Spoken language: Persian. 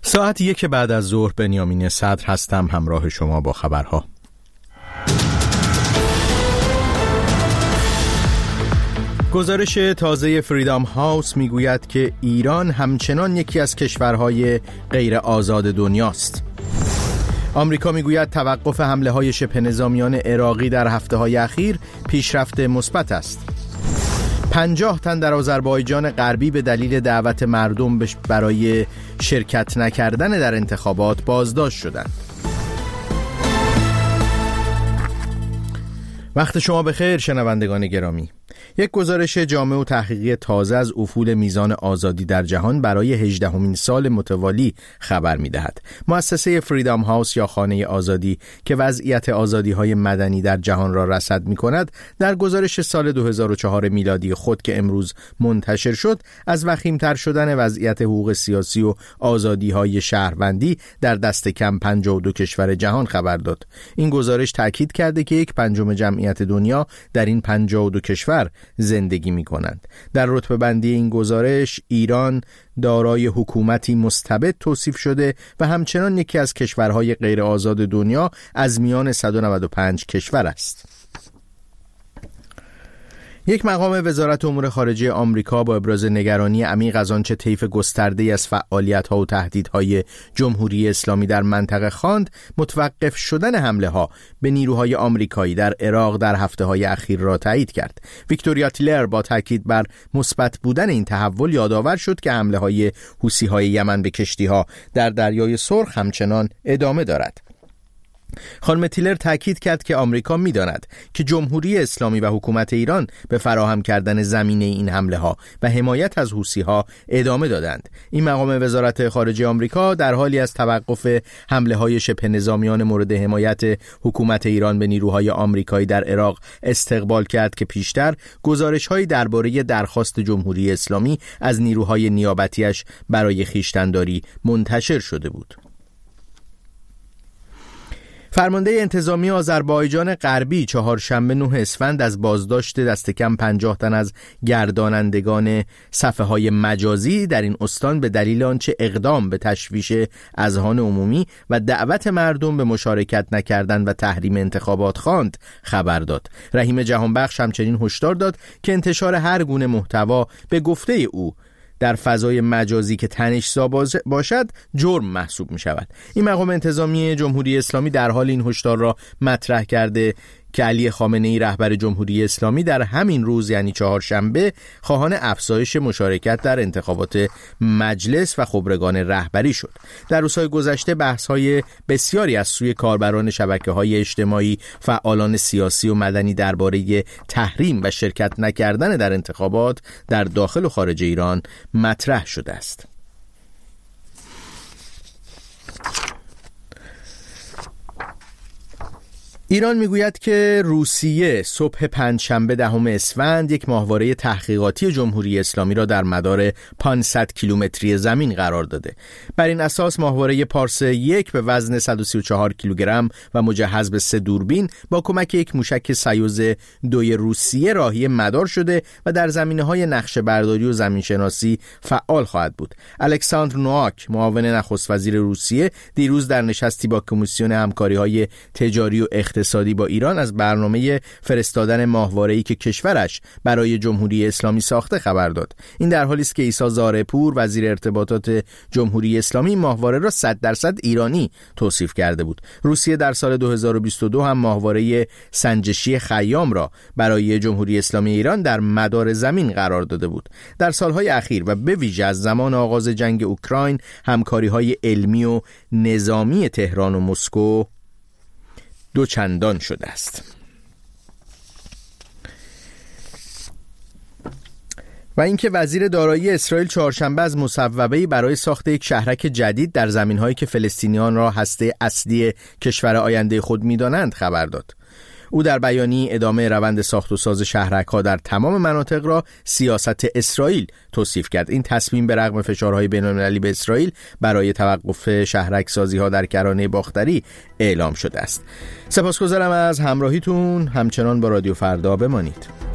ساعت 1 بعد از ظهر بنیامین صدر هستم، همراه شما با خبرها. گزارش تازه فریدام هاوس میگوید که ایران همچنان یکی از کشورهای غیر آزاد دنیاست. آمریکا میگوید توقف حمله‌های شبه نظامیان عراقی در هفته‌های اخیر پیشرفت مثبت است. 50 تن در آذربایجان غربی به دلیل دعوت مردم برای شرکت نکردن در انتخابات بازداشت شدند. وقت شما بخیر شنوندگان گرامی. یک گزارش جامع و تحقیقی تازه از افول میزان آزادی در جهان برای 18مین سال متوالی خبر می‌دهد. مؤسسه فریدام هاوس یا خانه آزادی که وضعیت آزادی‌های مدنی در جهان را رصد می‌کند، در گزارش سال 2004 میلادی خود که امروز منتشر شد، از وخیم‌تر شدن وضعیت حقوق سیاسی و آزادی‌های شهروندی در دست کم 52 کشور جهان خبر داد. این گزارش تأکید کرده که 1/5 جمعیت دنیا در این 52 کشور زندگی می کنند. در رتبه بندی این گزارش ایران دارای حکومتی مستبد توصیف شده و همچنان یکی از کشورهای غیر آزاد دنیا از میان 195 کشور است. یک مقام وزارت امور خارجه آمریکا با ابراز نگرانی عمیق از آنچه طیف گسترده‌ای از فعالیت‌ها و تهدیدهای جمهوری اسلامی در منطقه خواند، متوقف شدن حمله‌ها به نیروهای آمریکایی در عراق در هفته‌های اخیر را تایید کرد. ویکتوریا تیلر با تاکید بر مثبت بودن این تحول یادآور شد که حمله‌های حوثی‌های یمن به کشتی‌ها در دریای سرخ همچنان ادامه دارد. خانم تیلر تاکید کرد که آمریکا می‌داند که جمهوری اسلامی و حکومت ایران به فراهم کردن زمینه این حمله‌ها و حمایت از حوثی‌ها ادامه دادند. این مقام وزارت خارجه آمریکا در حالی از توقف حمله‌های شبه نظامیان مورد حمایت حکومت ایران به نیروهای آمریکایی در عراق استقبال کرد که پیشتر گزارش‌هایی درباره درخواست جمهوری اسلامی از نیروهای نیابتی‌اش برای خویشتن‌داری منتشر شده بود. فرمانده انتظامی آذربایجان غربی چهارشنبه 9 اسفند از بازداشت دست کم 50 تن از گردانندگان صفحه‌های مجازی در این استان به دلیل آنچه اقدام به تشویش اذهان عمومی و دعوت مردم به مشارکت نکردن و تحریم انتخابات خواند خبر داد. رحیم جهانبخش همچنین هشدار داد که انتشار هر گونه محتوا به گفته او در فضای مجازی که تنش‌زا باشد جرم محسوب می شود. این مقام انتظامی جمهوری اسلامی در حال این هشدار را مطرح کرده که علی خامنه‌ای رهبر جمهوری اسلامی در همین روز یعنی چهارشنبه خواهان افزایش مشارکت در انتخابات مجلس و خبرگان رهبری شد. در روزهای گذشته بحث‌های بسیاری از سوی کاربران شبکه‌های اجتماعی، فعالان سیاسی و مدنی درباره تحریم و شرکت نکردن در انتخابات در داخل و خارج ایران مطرح شده است. ایران میگوید که روسیه صبح پنجشنبه 10 اسفند یک ماهواره تحقیقاتی جمهوری اسلامی را در مدار 500 کیلومتری زمین قرار داده. بر این اساس ماهواره پارس 1 به وزن 134 کیلوگرم و مجهز به 3 دوربین با کمک یک موشک سیوز 2 روسیه راهی مدار شده و در زمینه‌های نقشه برداری و زمینشناسی فعال خواهد بود. الکساندر نوآک معاون نخست وزیر روسیه دیروز در نشستی با کمیسیون همکاری‌های تجاری و اقتصادی با ایران از برنامه فرستادن ماهواره‌ای که کشورش برای جمهوری اسلامی ساخته خبر داد. این در حالی است که عیسی زارعپور وزیر ارتباطات جمهوری اسلامی ماهواره را 100% ایرانی توصیف کرده بود. روسیه در سال 2022 هم ماهواره سنجشی خیام را برای جمهوری اسلامی ایران در مدار زمین قرار داده بود. در سالهای اخیر و به ویژه از زمان آغاز جنگ اوکراین همکاری‌های علمی و نظامی تهران و مسکو دوچندان شده است. و اینکه وزیر دارایی اسرائیل چهارشنبه از مصوبه‌ای برای ساخت یک شهرک جدید در زمین‌هایی که فلسطینیان را هسته اصلی کشور آینده خود می‌دانند خبر داد. او در بیانیه ادامه روند ساخت و ساز شهرک‌ها در تمام مناطق را سیاست اسرائیل توصیف کرد. این تصمیم به رغم فشارهای بین‌المللی به اسرائیل برای توقف شهرک سازی‌ها در کرانه باختری اعلام شده است. سپاسگزارم از همراهیتون. همچنان با رادیو فردا بمانید.